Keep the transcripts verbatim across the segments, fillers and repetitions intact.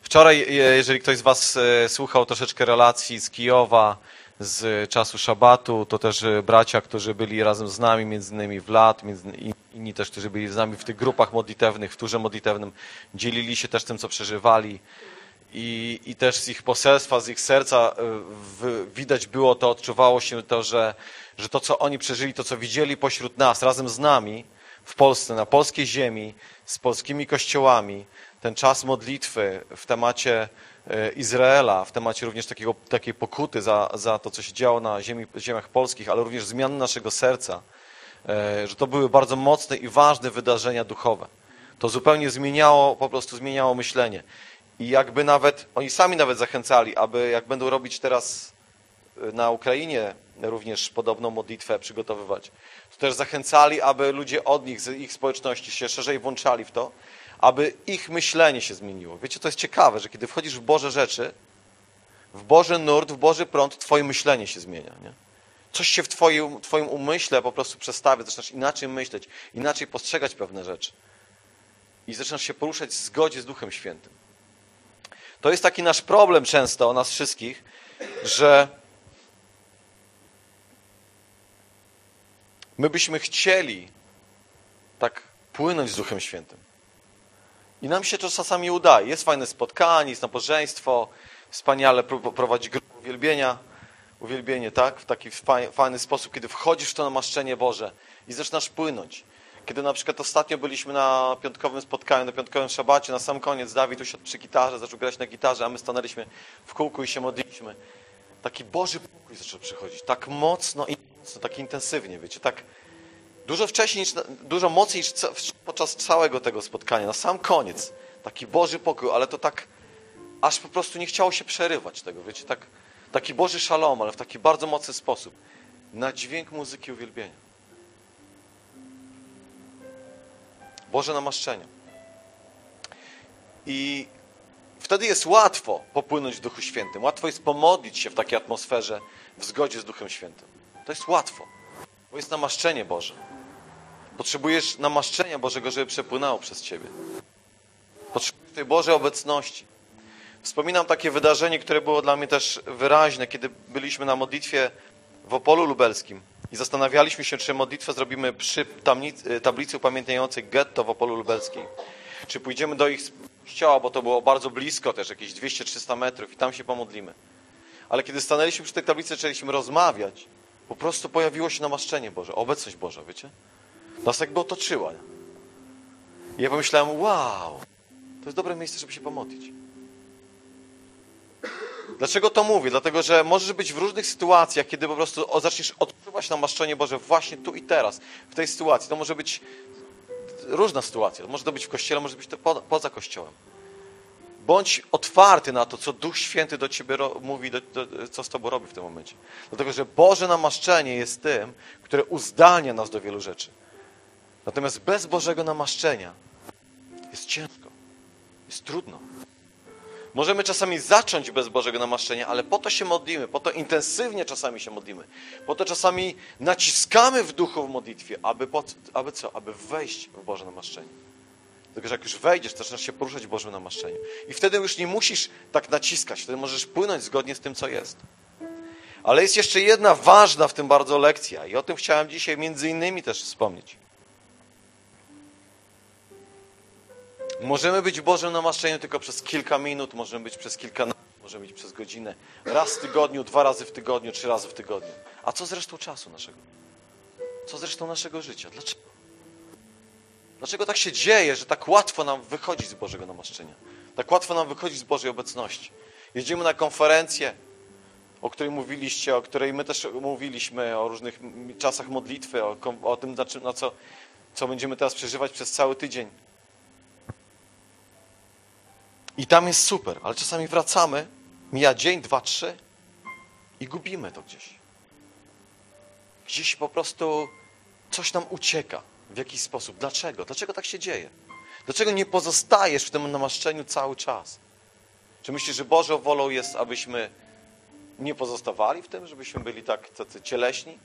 Wczoraj, jeżeli ktoś z was słuchał troszeczkę relacji z Kijowa, z czasu szabatu, to też bracia, którzy byli razem z nami, między innymi Vlad, między inni też, którzy byli z nami w tych grupach modlitewnych, w turze modlitewnym, dzielili się też tym, co przeżywali i, i też z ich poselstwa, z ich serca w, widać było to, odczuwało się to, że, że to, co oni przeżyli, to, co widzieli pośród nas, razem z nami w Polsce, na polskiej ziemi, z polskimi kościołami, ten czas modlitwy w temacie Izraela, w temacie również takiego, takiej pokuty za, za to, co się działo na ziemi, ziemiach polskich, ale również zmiany naszego serca, że to były bardzo mocne i ważne wydarzenia duchowe. To zupełnie zmieniało, po prostu zmieniało myślenie. I jakby nawet, oni sami nawet zachęcali, aby jak będą robić teraz na Ukrainie również podobną modlitwę przygotowywać, to też zachęcali, aby ludzie od nich, z ich społeczności się szerzej włączali w to, aby ich myślenie się zmieniło. Wiecie, to jest ciekawe, że kiedy wchodzisz w Boże rzeczy, w Boży nurt, w Boży prąd, twoje myślenie się zmienia. Nie? Coś się w twoim, twoim umyśle po prostu przestawia, zaczynasz inaczej myśleć, inaczej postrzegać pewne rzeczy. I zaczynasz się poruszać w zgodzie z Duchem Świętym. To jest taki nasz problem często, o nas wszystkich, że my byśmy chcieli tak płynąć z Duchem Świętym. I nam się to czasami udaje. Jest fajne spotkanie, jest nabożeństwo, wspaniale prowadzi grupę uwielbienia, uwielbienie, tak? W taki fajny sposób, kiedy wchodzisz w to namaszczenie Boże i zaczynasz płynąć. Kiedy na przykład ostatnio byliśmy na piątkowym spotkaniu, na piątkowym szabacie, na sam koniec Dawid usiadł przy gitarze, zaczął grać na gitarze, a my stanęliśmy w kółku i się modliliśmy. Taki Boży pokój zaczął przychodzić, tak mocno i mocno, tak intensywnie, wiecie, tak dużo wcześniej, dużo mocniej niż podczas całego tego spotkania, na sam koniec. Taki Boży pokój, ale to tak, aż po prostu nie chciało się przerywać tego, wiecie, tak, taki Boży szalom, ale w taki bardzo mocny sposób. Na dźwięk muzyki uwielbienia. Boże namaszczenie. I wtedy jest łatwo popłynąć w Duchu Świętym. Łatwo jest pomodlić się w takiej atmosferze, w zgodzie z Duchem Świętym. To jest łatwo, bo jest namaszczenie Boże. Potrzebujesz namaszczenia Bożego, żeby przepłynęło przez ciebie. Potrzebujesz tej Bożej obecności. Wspominam takie wydarzenie, które było dla mnie też wyraźne, kiedy byliśmy na modlitwie w Opolu Lubelskim i zastanawialiśmy się, czy modlitwę zrobimy przy tablicy upamiętniającej getto w Opolu Lubelskim. Czy pójdziemy do ich kościoła, bo to było bardzo blisko też, jakieś dwieście trzysta metrów i tam się pomodlimy. Ale kiedy stanęliśmy przy tej tablicy, zaczęliśmy rozmawiać, po prostu pojawiło się namaszczenie Boże, obecność Boża, wiecie? Nas jakby otoczyła. I ja pomyślałem, wow, to jest dobre miejsce, żeby się pomodlić. Dlaczego to mówię? Dlatego, że możesz być w różnych sytuacjach, kiedy po prostu zaczniesz odczuwać namaszczenie Boże właśnie tu i teraz, w tej sytuacji. To może być różna sytuacja. Może to być w kościele, może być to po, poza kościołem. Bądź otwarty na to, co Duch Święty do ciebie ro, mówi, do, do, co z tobą robi w tym momencie. Dlatego, że Boże namaszczenie jest tym, które uzdalnia nas do wielu rzeczy. Natomiast bez Bożego namaszczenia jest ciężko, jest trudno. Możemy czasami zacząć bez Bożego namaszczenia, ale po to się modlimy, po to intensywnie czasami się modlimy. Po to czasami naciskamy w duchu w modlitwie, aby, po, aby co? Aby wejść w Boże namaszczenie. Dlatego, że jak już wejdziesz, to zaczynasz się poruszać w Bożym namaszczeniu. I wtedy już nie musisz tak naciskać, wtedy możesz płynąć zgodnie z tym, co jest. Ale jest jeszcze jedna ważna w tym bardzo lekcja i o tym chciałem dzisiaj między innymi też wspomnieć. Możemy być w Bożym namaszczeniu tylko przez kilka minut, możemy być przez kilkanaście, możemy być przez godzinę. Raz w tygodniu, dwa razy w tygodniu, trzy razy w tygodniu. A co z resztą czasu naszego? Co z resztą naszego życia? Dlaczego? Dlaczego tak się dzieje, że tak łatwo nam wychodzić z Bożego namaszczenia? Tak łatwo nam wychodzić z Bożej obecności. Jedziemy na konferencję, o której mówiliście, o której my też mówiliśmy, o różnych czasach modlitwy, o, o tym, na, czym, na co, co będziemy teraz przeżywać przez cały tydzień. I tam jest super, ale czasami wracamy, mija dzień, dwa, trzy i gubimy to gdzieś. Gdzieś po prostu coś nam ucieka w jakiś sposób. Dlaczego? Dlaczego tak się dzieje? Dlaczego nie pozostajesz w tym namaszczeniu cały czas? Czy myślisz, że Bożą wolą jest, abyśmy nie pozostawali w tym, żebyśmy byli tak tacy cieleśni?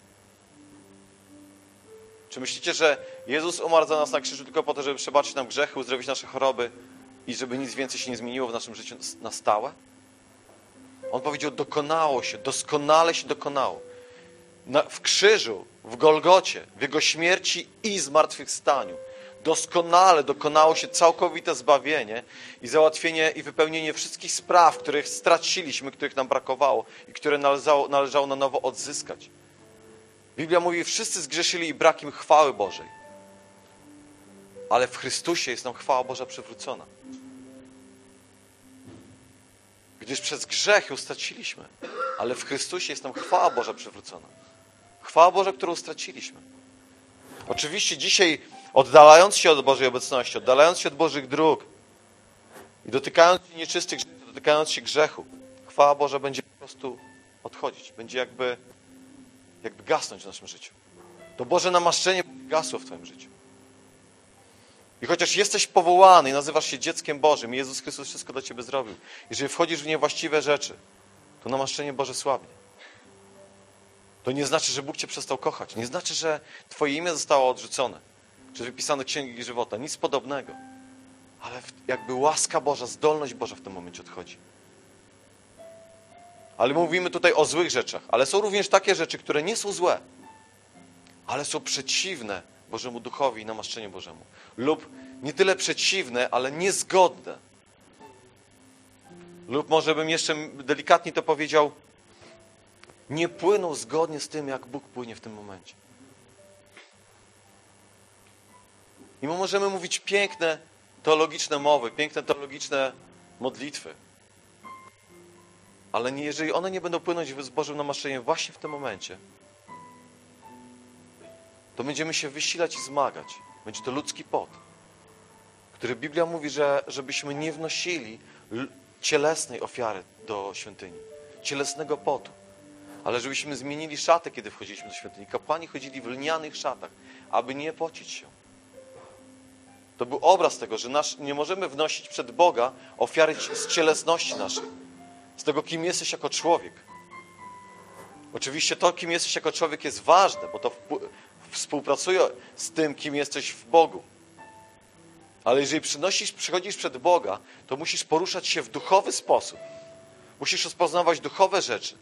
Czy myślicie, że Jezus umarł za nas na krzyżu tylko po to, żeby przebaczyć nam grzechy, uzdrowić nasze choroby i żeby nic więcej się nie zmieniło w naszym życiu na stałe? On powiedział, dokonało się, doskonale się dokonało. Na, w krzyżu, w Golgocie, w Jego śmierci i zmartwychwstaniu doskonale dokonało się całkowite zbawienie i załatwienie i wypełnienie wszystkich spraw, których straciliśmy, których nam brakowało i które należało, należało na nowo odzyskać. Biblia mówi, wszyscy zgrzeszyli i brak im chwały Bożej. Ale w Chrystusie jest nam chwała Boża przywrócona. Gdyż przez grzech ją straciliśmy, ale w Chrystusie jest nam chwała Boża przywrócona. Chwała Boża, którą straciliśmy. Oczywiście dzisiaj, oddalając się od Bożej obecności, oddalając się od Bożych dróg i dotykając się nieczystych rzeczy, dotykając się grzechu, chwała Boża będzie po prostu odchodzić. Będzie jakby, jakby gasnąć w naszym życiu. To Boże namaszczenie gasło w twoim życiu. I chociaż jesteś powołany i nazywasz się dzieckiem Bożym i Jezus Chrystus wszystko dla ciebie zrobił, jeżeli wchodzisz w niewłaściwe rzeczy, to namaszczenie Boże słabnie. To nie znaczy, że Bóg cię przestał kochać. Nie znaczy, że twoje imię zostało odrzucone, czy wypisane w Księgi Żywota. Nic podobnego. Ale jakby łaska Boża, zdolność Boża w tym momencie odchodzi. Ale mówimy tutaj o złych rzeczach. Ale są również takie rzeczy, które nie są złe, ale są przeciwne Bożemu Duchowi i namaszczeniu Bożemu. Lub nie tyle przeciwne, ale niezgodne. Lub może bym jeszcze delikatnie to powiedział, nie płyną zgodnie z tym, jak Bóg płynie w tym momencie. I my możemy mówić piękne teologiczne mowy, piękne teologiczne modlitwy. Ale nie, jeżeli one nie będą płynąć z Bożym namaszczeniem właśnie w tym momencie, to będziemy się wysilać i zmagać. Będzie to ludzki pot, który Biblia mówi, że żebyśmy nie wnosili cielesnej ofiary do świątyni, cielesnego potu, ale żebyśmy zmienili szatę, kiedy wchodziliśmy do świątyni. Kapłani chodzili w lnianych szatach, aby nie pocić się. To był obraz tego, że nasz, nie możemy wnosić przed Boga ofiary z cielesności naszej, z tego, kim jesteś jako człowiek. Oczywiście to, kim jesteś jako człowiek, jest ważne, bo to współpracuje z tym, kim jesteś w Bogu. Ale jeżeli przynosisz, przychodzisz przed Boga, to musisz poruszać się w duchowy sposób. Musisz rozpoznawać duchowe rzeczy.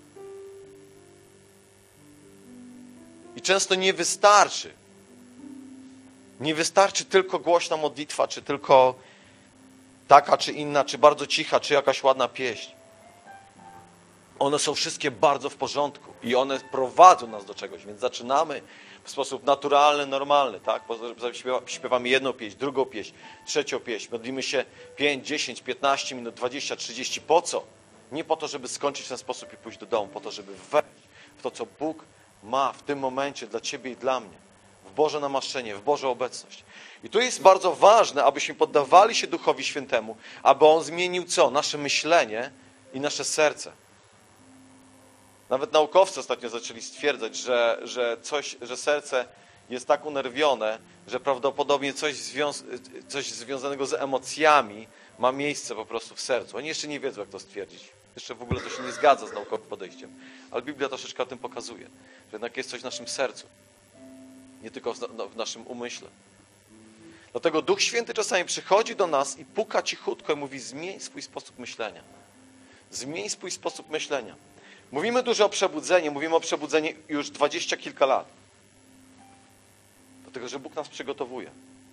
I często nie wystarczy. Nie wystarczy tylko głośna modlitwa, czy tylko taka, czy inna, czy bardzo cicha, czy jakaś ładna pieśń. One są wszystkie bardzo w porządku i one prowadzą nas do czegoś, więc zaczynamy w sposób naturalny, normalny, tak? Śpiewamy jedną pieśń, drugą pieśń, trzecią pieśń, modlimy się pięć, dziesięć, piętnaście minut, dwadzieścia, trzydzieści. Po co? Nie po to, żeby skończyć w ten sposób i pójść do domu, po to, żeby wejść w to, co Bóg ma w tym momencie dla ciebie i dla mnie. W Boże namaszczenie, w Bożą obecność. I tu jest bardzo ważne, abyśmy poddawali się Duchowi Świętemu, aby On zmienił co? Nasze myślenie i nasze serce. Nawet naukowcy ostatnio zaczęli stwierdzać, że, że, coś, że serce jest tak unerwione, że prawdopodobnie coś, związ coś związanego z emocjami ma miejsce po prostu w sercu. Oni jeszcze nie wiedzą, jak to stwierdzić. Jeszcze w ogóle to się nie zgadza z naukowym podejściem. Ale Biblia troszeczkę o tym pokazuje, że jednak jest coś w naszym sercu. Nie tylko w naszym umyśle. Dlatego Duch Święty czasami przychodzi do nas i puka cichutko i mówi: zmień swój sposób myślenia. Zmień swój sposób myślenia. Mówimy dużo o przebudzeniu, mówimy o przebudzeniu już dwadzieścia kilka lat. Dlatego, że Bóg nas przygotowuje.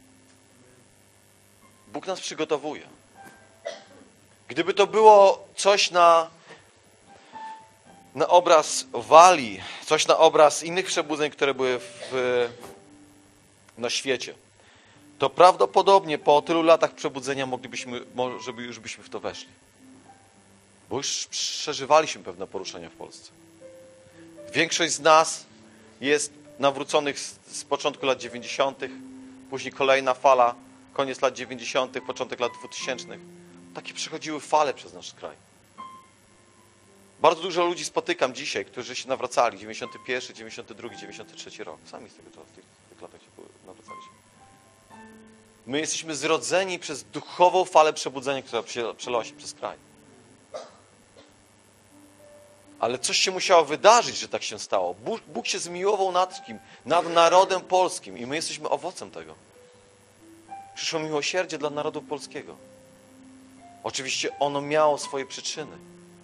Bóg nas przygotowuje. Gdyby to było coś na, na obraz wali, coś na obraz innych przebudzeń, które były w, na świecie, to prawdopodobnie po tylu latach przebudzenia moglibyśmy, może już byśmy w to weszli. Bo już przeżywaliśmy pewne poruszenia w Polsce. Większość z nas jest nawróconych z, z początku lat dziewięćdziesiątych, później kolejna fala, koniec lat dziewięćdziesiątych, początek lat dwutysięcznych. Takie przechodziły fale przez nasz kraj. Bardzo dużo ludzi spotykam dzisiaj, którzy się nawracali. dziewięćdziesiąty pierwszy, dziewięćdziesiąty drugi, dziewięćdziesiąty trzeci rok. Sami z tego czasu, w tych, w tych latach się nawracaliśmy. My jesteśmy zrodzeni przez duchową falę przebudzenia, która przelała się przez kraj. Ale coś się musiało wydarzyć, że tak się stało. Bóg, Bóg się zmiłował nad kim? Nad narodem polskim. I my jesteśmy owocem tego. Przyszło miłosierdzie dla narodu polskiego. Oczywiście ono miało swoje przyczyny.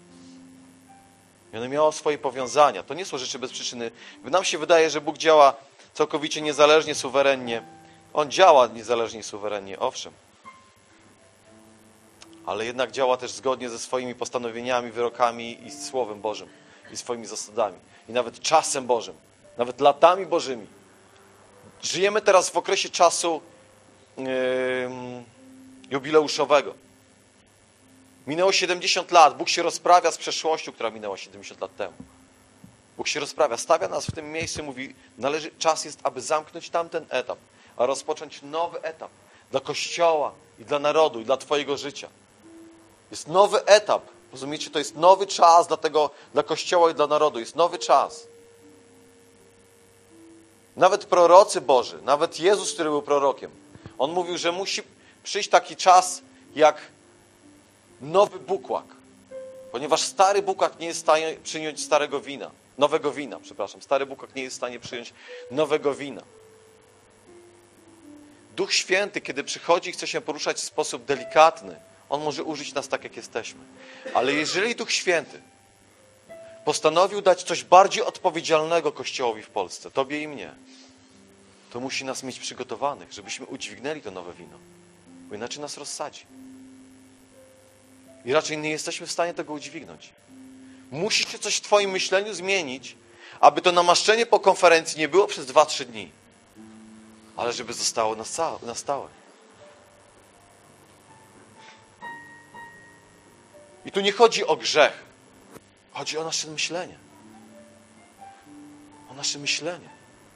I ono miało swoje powiązania. To nie są rzeczy bez przyczyny. Nam się wydaje, że Bóg działa całkowicie niezależnie, suwerennie. On działa niezależnie i suwerennie, owszem. Ale jednak działa też zgodnie ze swoimi postanowieniami, wyrokami i Słowem Bożym. I swoimi zasadami. I nawet czasem Bożym. Nawet latami Bożymi. Żyjemy teraz w okresie czasu yy, jubileuszowego. Minęło siedemdziesiąt lat. Bóg się rozprawia z przeszłością, która minęła siedemdziesiąt lat temu. Bóg się rozprawia. Stawia nas w tym miejscu i mówi, należy, czas jest, aby zamknąć tamten etap, a rozpocząć nowy etap dla Kościoła i dla narodu i dla Twojego życia. Jest nowy etap. Rozumiecie? To jest nowy czas dla tego, dla Kościoła i dla narodu. Jest nowy czas. Nawet prorocy Boży, nawet Jezus, który był prorokiem, On mówił, że musi przyjść taki czas jak nowy bukłak. Ponieważ stary bukłak nie jest w stanie przyjąć starego wina. Nowego wina, przepraszam. Stary bukłak nie jest w stanie przyjąć nowego wina. Duch Święty, kiedy przychodzi i chce się poruszać w sposób delikatny, On może użyć nas tak, jak jesteśmy. Ale jeżeli Duch Święty postanowił dać coś bardziej odpowiedzialnego Kościołowi w Polsce, Tobie i mnie, to musi nas mieć przygotowanych, żebyśmy udźwignęli to nowe wino. Bo inaczej nas rozsadzi. I raczej nie jesteśmy w stanie tego udźwignąć. Musi się coś w Twoim myśleniu zmienić, aby to namaszczenie po konferencji nie było przez dwa, trzy dni, ale żeby zostało na stałe. Na stałe. I tu nie chodzi o grzech. Chodzi o nasze myślenie. O nasze myślenie.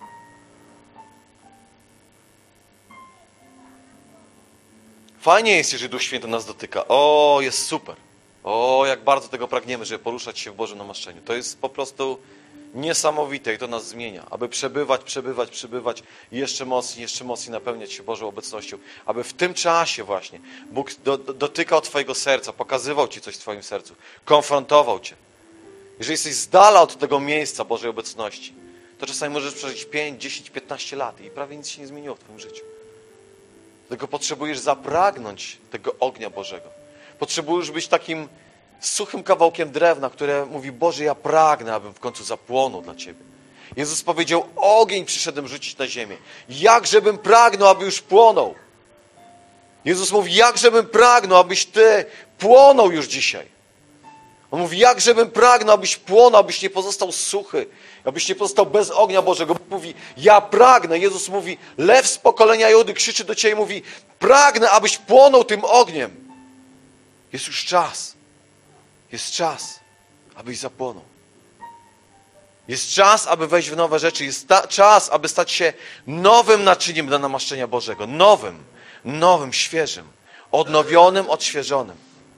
Fajnie jest, jeżeli Duch Święty nas dotyka. O, jest super. O, jak bardzo tego pragniemy, żeby poruszać się w Bożym namaszczeniu. To jest po prostu niesamowite i to nas zmienia. Aby przebywać, przebywać, przebywać i jeszcze mocniej, jeszcze mocniej napełniać się Bożą obecnością. Aby w tym czasie właśnie Bóg do, do, dotykał Twojego serca, pokazywał Ci coś w Twoim sercu, konfrontował Cię. Jeżeli jesteś z dala od tego miejsca Bożej obecności, to czasami możesz przeżyć pięć, dziesięć, piętnaście lat i prawie nic się nie zmieniło w Twoim życiu. Dlatego potrzebujesz zapragnąć tego ognia Bożego. Potrzebujesz być takim suchym kawałkiem drewna, które mówi, Boże, ja pragnę, abym w końcu zapłonął dla Ciebie. Jezus powiedział, ogień przyszedłem rzucić na ziemię. Jakżebym pragnął, aby już płonął. Jezus mówi, jakżebym pragnął, abyś Ty płonął już dzisiaj. On mówi, jakżebym pragnął, abyś płonął, abyś nie pozostał suchy, abyś nie pozostał bez ognia Bożego. Bóg mówi, ja pragnę. Jezus mówi, lew z pokolenia Judy krzyczy do Ciebie i mówi, pragnę, abyś płonął tym ogniem. Jest już czas. Jest czas, abyś zapłonął. Jest czas, aby wejść w nowe rzeczy. Jest ta, czas, aby stać się nowym naczyniem dla namaszczenia Bożego. Nowym, nowym, świeżym, odnowionym, odświeżonym.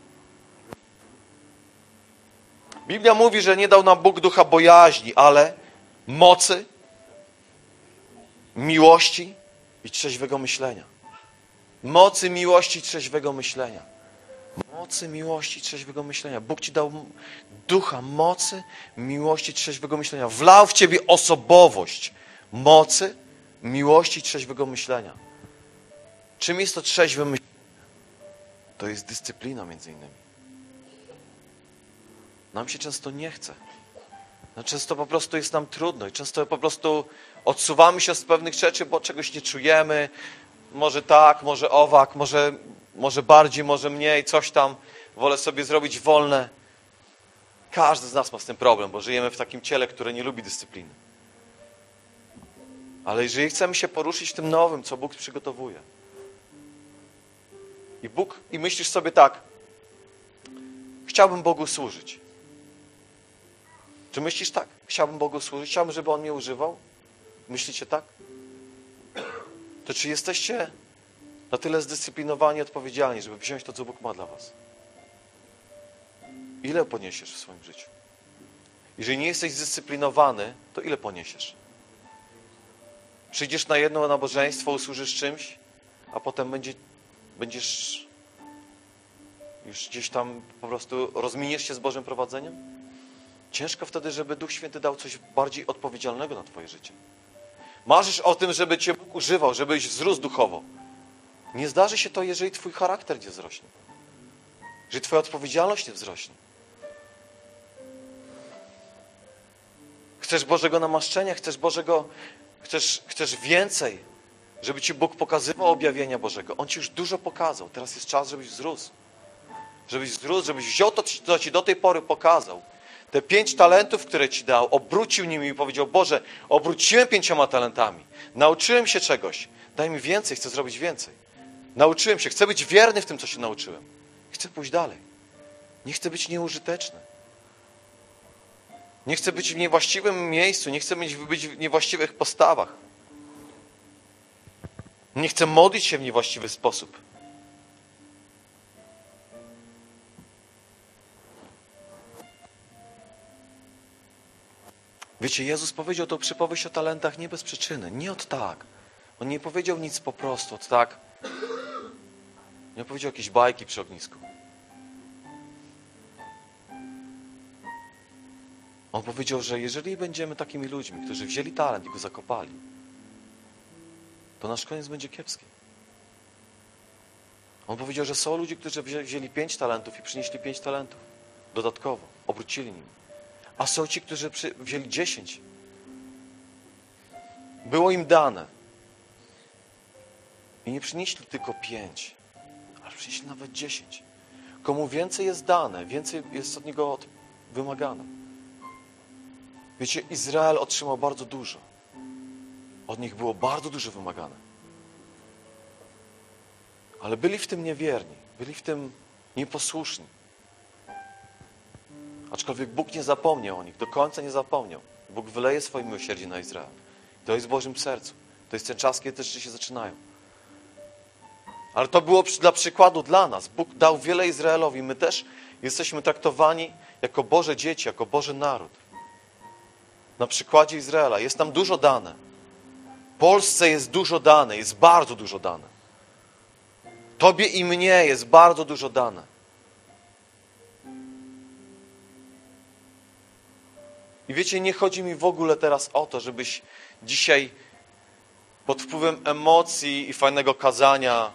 Biblia mówi, że nie dał nam Bóg ducha bojaźni, ale mocy, miłości i trzeźwego myślenia. Mocy, miłości i trzeźwego myślenia. Mocy, miłości i trzeźwego myślenia. Bóg Ci dał ducha mocy, miłości i trzeźwego myślenia. Wlał w Ciebie osobowość mocy, miłości i trzeźwego myślenia. Czym jest to trzeźwe myślenie? To jest dyscyplina między innymi. Nam się często nie chce. No, często po prostu jest nam trudno i często po prostu odsuwamy się z pewnych rzeczy, bo czegoś nie czujemy. Może tak, może owak, może, może bardziej, może mniej, coś tam. Wolę sobie zrobić wolne. Każdy z nas ma z tym problem, bo żyjemy w takim ciele, które nie lubi dyscypliny. Ale jeżeli chcemy się poruszyć w tym nowym, co Bóg przygotowuje. I Bóg, i myślisz sobie tak, chciałbym Bogu służyć. Czy myślisz tak? Chciałbym Bogu służyć, chciałbym, żeby On mnie używał? Myślicie tak? To czy jesteście na tyle zdyscyplinowani i odpowiedzialni, żeby wziąć to, co Bóg ma dla was? Ile poniesiesz w swoim życiu? Jeżeli nie jesteś zdyscyplinowany, to ile poniesiesz? Przyjdziesz na jedno nabożeństwo, usłużysz czymś, a potem będzie, będziesz już gdzieś tam po prostu rozminiesz się z Bożym prowadzeniem? Ciężko wtedy, żeby Duch Święty dał coś bardziej odpowiedzialnego na twoje życie. Marzysz o tym, żeby Cię Bóg używał, żebyś wzrósł duchowo. Nie zdarzy się to, jeżeli twój charakter nie wzrośnie. Że twoja odpowiedzialność nie wzrośnie. Chcesz Bożego namaszczenia, chcesz Bożego, chcesz, chcesz więcej, żeby ci Bóg pokazywał objawienia Bożego. On ci już dużo pokazał. Teraz jest czas, żebyś wzrósł. Żebyś wzrósł, żebyś wziął to, co ci do tej pory pokazał. Te pięć talentów, które ci dał, obrócił nimi i powiedział: Boże, obróciłem pięcioma talentami. Nauczyłem się czegoś. Daj mi więcej, chcę zrobić więcej. Nauczyłem się, chcę być wierny w tym, co się nauczyłem. Chcę pójść dalej. Nie chcę być nieużyteczny. Nie chcę być w niewłaściwym miejscu. Nie chcę być w niewłaściwych postawach. Nie chcę modlić się w niewłaściwy sposób. Wiecie, Jezus powiedział tą przypowieść o talentach nie bez przyczyny. Nie od tak. On nie powiedział nic po prostu od tak. Nie powiedział jakieś bajki przy ognisku. On powiedział, że jeżeli będziemy takimi ludźmi, którzy wzięli talent i go zakopali, to nasz koniec będzie kiepski. On powiedział, że są ludzie, którzy wzięli pięć talentów i przynieśli pięć talentów. Dodatkowo. Obrócili nim. A są ci, którzy przy, wzięli dziesięć. Było im dane. I nie przynieśli tylko pięć, ale przynieśli nawet dziesięć. Komu więcej jest dane, więcej jest od niego wymagane. Wiecie, Izrael otrzymał bardzo dużo. Od nich było bardzo dużo wymagane. Ale byli w tym niewierni. Byli w tym nieposłuszni. Aczkolwiek Bóg nie zapomniał o nich. Do końca nie zapomniał. Bóg wyleje swoje miłosierdzie na Izrael. To jest w Bożym sercu. To jest ten czas, kiedy te rzeczy się zaczynają. Ale to było dla przykładu dla nas. Bóg dał wiele Izraelowi. My też jesteśmy traktowani jako Boże dzieci, jako Boży naród. Na przykładzie Izraela. Jest nam dużo dane. Polsce jest dużo dane. Jest bardzo dużo dane. Tobie i mnie jest bardzo dużo dane. I wiecie, nie chodzi mi w ogóle teraz o to, żebyś dzisiaj pod wpływem emocji i fajnego kazania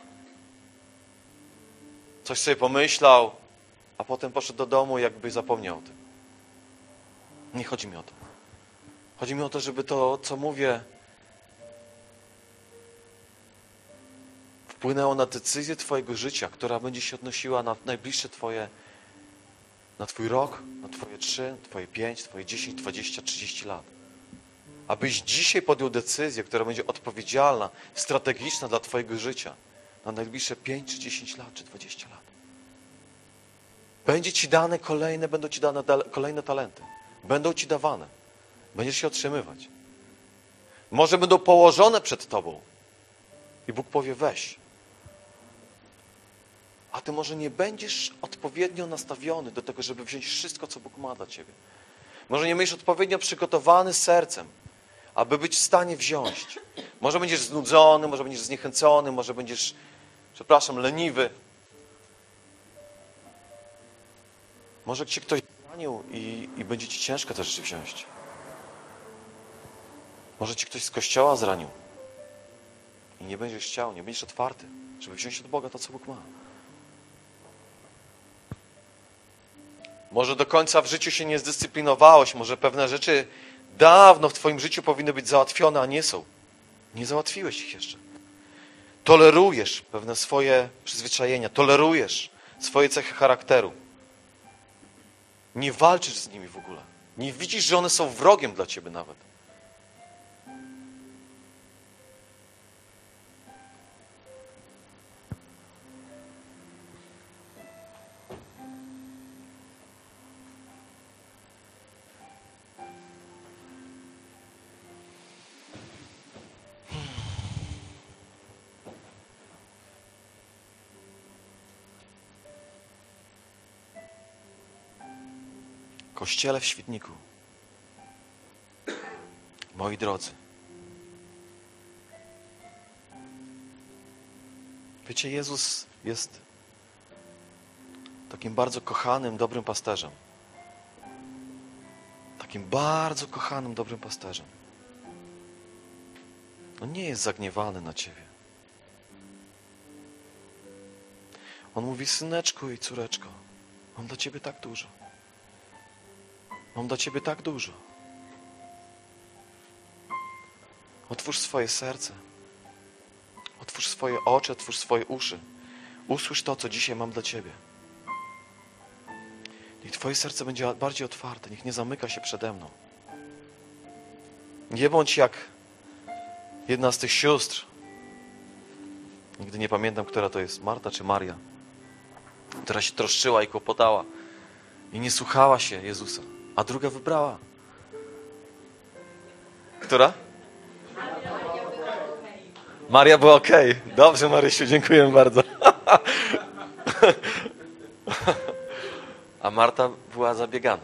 coś sobie pomyślał, a potem poszedł do domu, jakby zapomniał o tym. Nie chodzi mi o to. Chodzi mi o to, żeby to, co mówię, wpłynęło na decyzję twojego życia, która będzie się odnosiła na najbliższe twoje, na twój rok, na twoje trzy, twoje pięć, twoje dziesięć, dwadzieścia, trzydzieści lat. Abyś dzisiaj podjął decyzję, która będzie odpowiedzialna, strategiczna dla twojego życia na najbliższe pięć, czy dziesięć lat, czy dwadzieścia lat. Będzie ci dane kolejne, będą ci dane kolejne talenty. Będą ci dawane. Będziesz się otrzymywać. Może będą położone przed tobą. I Bóg powie: weź. A ty może nie będziesz odpowiednio nastawiony do tego, żeby wziąć wszystko, co Bóg ma dla ciebie. Może nie będziesz odpowiednio przygotowany sercem, aby być w stanie wziąć. Może będziesz znudzony, może będziesz zniechęcony, może będziesz, przepraszam, leniwy. Może cię ktoś zranił i, i będzie ci ciężko te rzeczy wziąć. Może ci ktoś z kościoła zranił i nie będziesz chciał, nie będziesz otwarty, żeby wziąć od Boga to, co Bóg ma. Może do końca w życiu się nie zdyscyplinowałeś, może pewne rzeczy dawno w twoim życiu powinny być załatwione, a nie są. Nie załatwiłeś ich jeszcze. Tolerujesz pewne swoje przyzwyczajenia, tolerujesz swoje cechy charakteru. Nie walczysz z nimi w ogóle. Nie widzisz, że one są wrogiem dla ciebie nawet. Kościele w Świdniku. Moi drodzy. Wiecie, Jezus jest takim bardzo kochanym, dobrym pasterzem. Takim bardzo kochanym, dobrym pasterzem. On nie jest zagniewany na ciebie. On mówi, syneczku i córeczko, mam dla ciebie tak dużo. Mam dla ciebie tak dużo. Otwórz swoje serce. Otwórz swoje oczy, otwórz swoje uszy. Usłysz to, co dzisiaj mam dla ciebie. Niech twoje serce będzie bardziej otwarte. Niech nie zamyka się przede mną. Nie bądź jak jedna z tych sióstr. Nigdy nie pamiętam, która to jest, Marta czy Maria, która się troszczyła i kłopotała i nie słuchała się Jezusa, a druga wybrała. Która? Maria była okej. Okay. Dobrze, Marysiu, dziękuję bardzo. A Marta była zabiegana.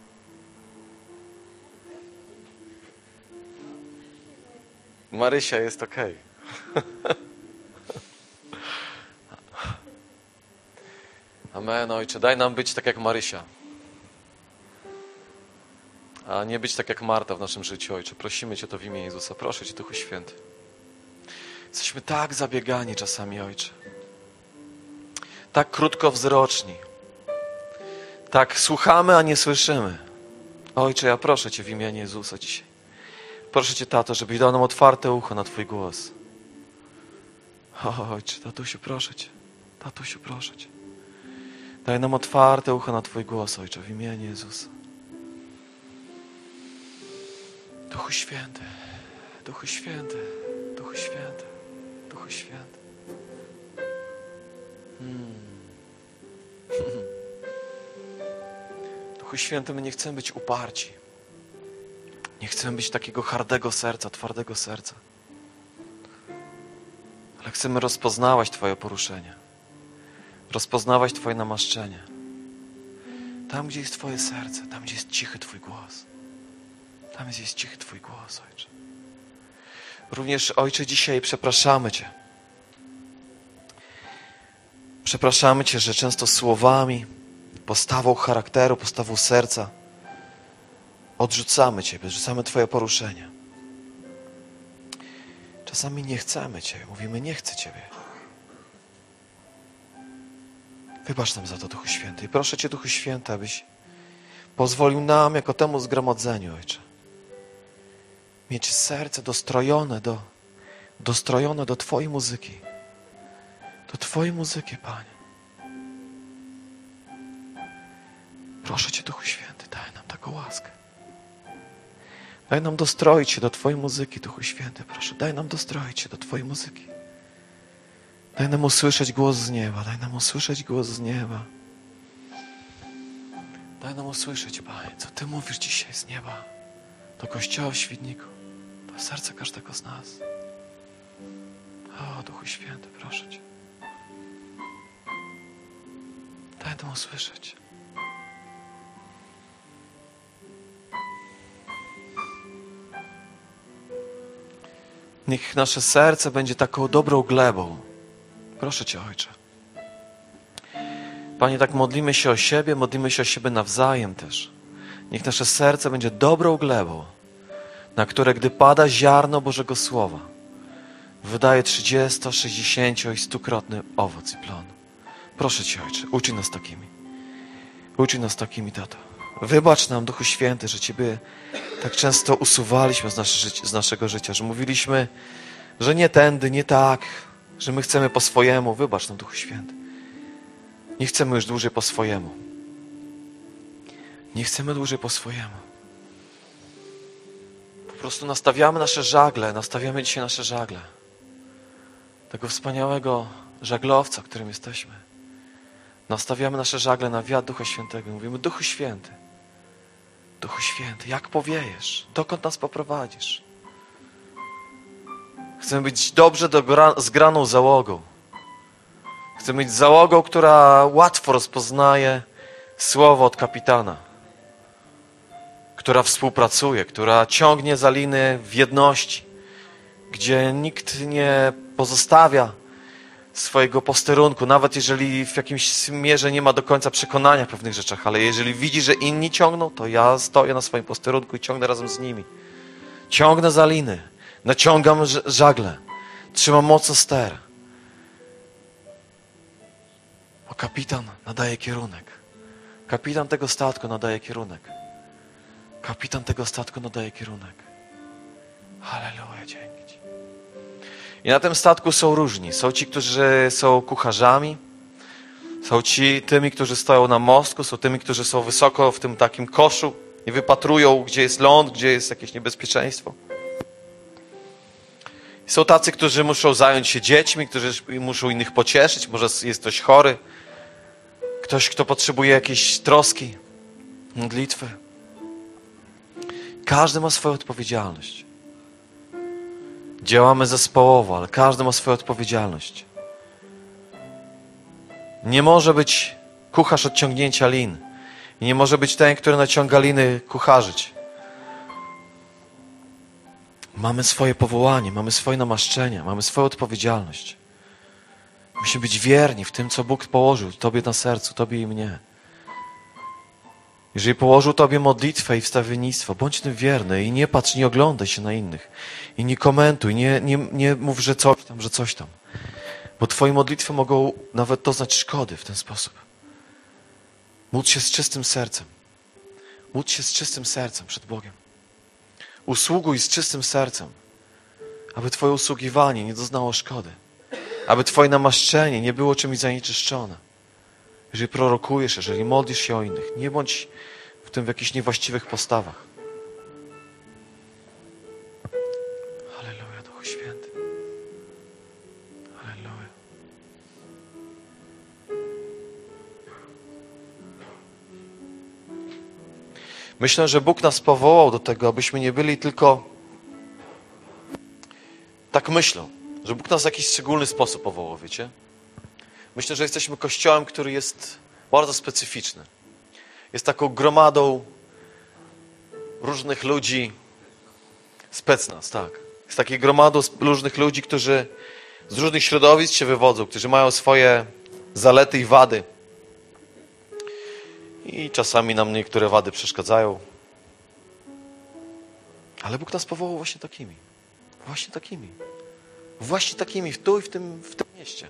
Marysia jest okej. Okay. Amen, Ojcze. Daj nam być tak jak Marysia. A nie być tak jak Marta w naszym życiu, Ojcze. Prosimy Cię to w imię Jezusa. Proszę Cię, Duchu Święty. Jesteśmy tak zabiegani czasami, Ojcze. Tak krótkowzroczni. Tak słuchamy, a nie słyszymy. Ojcze, ja proszę Cię w imieniu Jezusa dzisiaj. Proszę Cię, Tato, żebyś dał nam otwarte ucho na Twój głos. O, Ojcze, Tatusiu, proszę Cię. Tatusiu, proszę Cię. Daj nam otwarte ucho na Twój głos, Ojcze, w imieniu Jezusa. Duchu Święty, Duchu Święty, Duchu Święty, Duchu Święty. Hmm. Duchu Święty, my nie chcemy być uparci. Nie chcemy być takiego hardego serca, twardego serca. Ale chcemy rozpoznawać Twoje poruszenie. Rozpoznawać Twoje namaszczenie. Tam, gdzie jest Twoje serce, tam, gdzie jest cichy Twój głos. Tam jest cichy Twój głos, Ojcze. Również, Ojcze, dzisiaj przepraszamy Cię. Przepraszamy Cię, że często słowami, postawą charakteru, postawą serca odrzucamy Ciebie, odrzucamy Twoje poruszenie. Czasami nie chcemy Ciebie, mówimy, nie chcę Ciebie. Wybacz nam za to, Duchu Święty. I proszę Cię, Duchu Święty, abyś pozwolił nam, jako temu zgromadzeniu, Ojcze, mieć serce dostrojone do, dostrojone do Twojej muzyki. Do Twojej muzyki, Panie. Proszę Cię, Duchu Święty, daj nam taką łaskę. Daj nam dostroić się do Twojej muzyki, Duchu Święty. Proszę, daj nam dostroić się do Twojej muzyki. Daj nam usłyszeć głos z nieba. Daj nam usłyszeć głos z nieba. Daj nam usłyszeć, Panie, co Ty mówisz dzisiaj z nieba do Kościoła w Świdniku, do serca każdego z nas. O, Duchu Święty, proszę Cię. Daj nam usłyszeć. Niech nasze serce będzie taką dobrą glebą. Proszę Cię, Ojcze. Panie, tak modlimy się o siebie, modlimy się o siebie nawzajem też. Niech nasze serce będzie dobrą glebą, na które, gdy pada ziarno Bożego Słowa, wydaje trzydziesto, sześćdziesięcio i stukrotny owoc i plon. Proszę Cię, Ojcze, uczyń nas takimi. Uczyń nas takimi, Tato. Wybacz nam, Duchu Święty, że Ciebie tak często usuwaliśmy z, nasze życie, z naszego życia, że mówiliśmy, że nie tędy, nie tak, że my chcemy po swojemu. Wybacz nam, Duchu Święty. Nie chcemy już dłużej po swojemu. Nie chcemy dłużej po swojemu. Po prostu nastawiamy nasze żagle, nastawiamy dzisiaj nasze żagle. Tego wspaniałego żaglowca, którym jesteśmy. Nastawiamy nasze żagle na wiatr Ducha Świętego. Mówimy, Duchu Święty, Duchu Święty, jak powiejesz? Dokąd nas poprowadzisz? Chcemy być dobrze dogra- zgraną załogą. Chcemy być załogą, która łatwo rozpoznaje słowo od kapitana. Która współpracuje, która ciągnie za liny w jedności. Gdzie nikt nie pozostawia swojego posterunku, nawet jeżeli w jakimś mierze nie ma do końca przekonania w pewnych rzeczach, ale jeżeli widzi, że inni ciągną, to ja stoję na swoim posterunku i ciągnę razem z nimi. Ciągnę za liny, naciągam żagle, trzymam mocno ster. kapitan nadaje kierunek. Kapitan tego statku nadaje kierunek. Kapitan tego statku nadaje kierunek. Halleluja, dzięki Ci. I na tym statku są różni. Są ci, którzy są kucharzami. Są ci tymi, którzy stoją na mostku. Są tymi, którzy są wysoko w tym takim koszu i wypatrują, gdzie jest ląd, gdzie jest jakieś niebezpieczeństwo. Są tacy, którzy muszą zająć się dziećmi, którzy muszą innych pocieszyć. Może jest ktoś chory. Ktoś, kto potrzebuje jakiejś troski, modlitwy. Każdy ma swoją odpowiedzialność. Działamy zespołowo, ale każdy ma swoją odpowiedzialność. Nie może być kucharz od ciągnięcia lin. I nie może być ten, który naciąga liny, kucharzyć. Mamy swoje powołanie, mamy swoje namaszczenia, mamy swoją odpowiedzialność. Musimy być wierni w tym, co Bóg położył Tobie na sercu, Tobie i mnie. Jeżeli położył Tobie modlitwę i wstawiennictwo, bądź tym wierny i nie patrz, nie oglądaj się na innych. I nie komentuj, nie, nie, nie mów, że coś tam, że coś tam. Bo Twoje modlitwy mogą nawet doznać szkody w ten sposób. Módl się z czystym sercem. Módl się z czystym sercem przed Bogiem. Usługuj z czystym sercem, aby Twoje usługiwanie nie doznało szkody. Aby Twoje namaszczenie nie było czymś zanieczyszczone. Jeżeli prorokujesz, jeżeli modlisz się o innych, nie bądź w tym w jakichś niewłaściwych postawach. Halleluja, Duchu Święty. Halleluja. Myślę, że Bóg nas powołał do tego, abyśmy nie byli tylko... Tak myślę, że Bóg nas w jakiś szczególny sposób powołał, wiecie? Myślę, że jesteśmy kościołem, który jest bardzo specyficzny. Jest taką gromadą różnych ludzi, specnaz, tak. Jest taką gromadą różnych ludzi, którzy z różnych środowisk się wywodzą, którzy mają swoje zalety i wady. I czasami nam niektóre wady przeszkadzają. Ale Bóg nas powołał właśnie takimi. Właśnie takimi. Właśnie takimi, tu i w tym, w tym mieście.